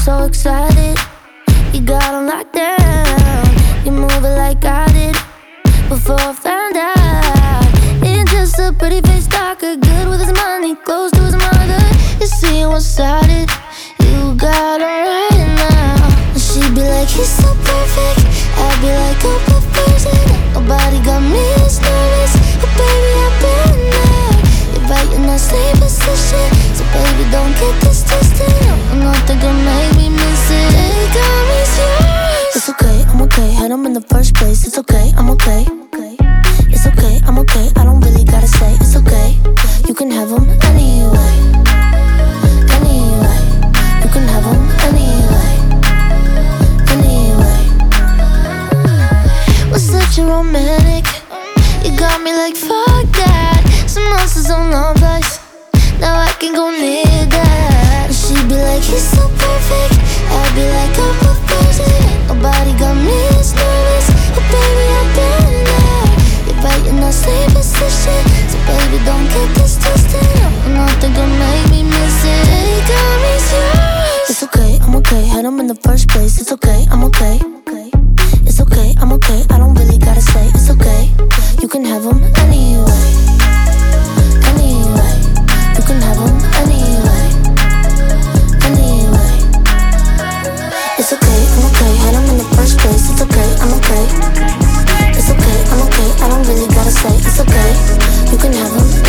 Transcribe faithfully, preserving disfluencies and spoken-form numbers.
so excited. You got on lockdown. You move it like I did before I found out. Ain't just a pretty face talker, good with his money, close to his mother. You see what's started. You got on right now. And she'd be like, he's so perfect. I'd be like, oh, perfect. Nobody got me as nervous. Oh, baby, I've been there. You're right in that same position. So, baby, don't get this twisted. I'm not gonna make me miss it. Take on me serious. It's okay, I'm okay. Had him in the first place. It's okay, I'm okay. It's okay, I'm okay. I don't really gotta say it's okay. You can have him anyway. Anyway. You can have him anyway. Anyway. We're such a romantic. You got me like fuck that. Some monsters on love life. Now I can go near that. And she'd be like, he's so perfect. I'd be like, I'm perfect. Nobody got me as nervous. Oh baby, I've been there. You're right in that same position. So baby, don't get this twisted. I'm not gonna make me miss it. Take on me serious. It's okay, I'm okay. Had him in the first place. It's okay, I'm okay. It's okay, I'm okay. I don't really gotta say it's okay. You can have him anyway. Anyway. You can have him anyway. Anyway. It's okay, I'm okay. Had him in the first place. It's okay, I'm okay. It's okay, I'm okay. I don't really gotta say it's okay. You can have him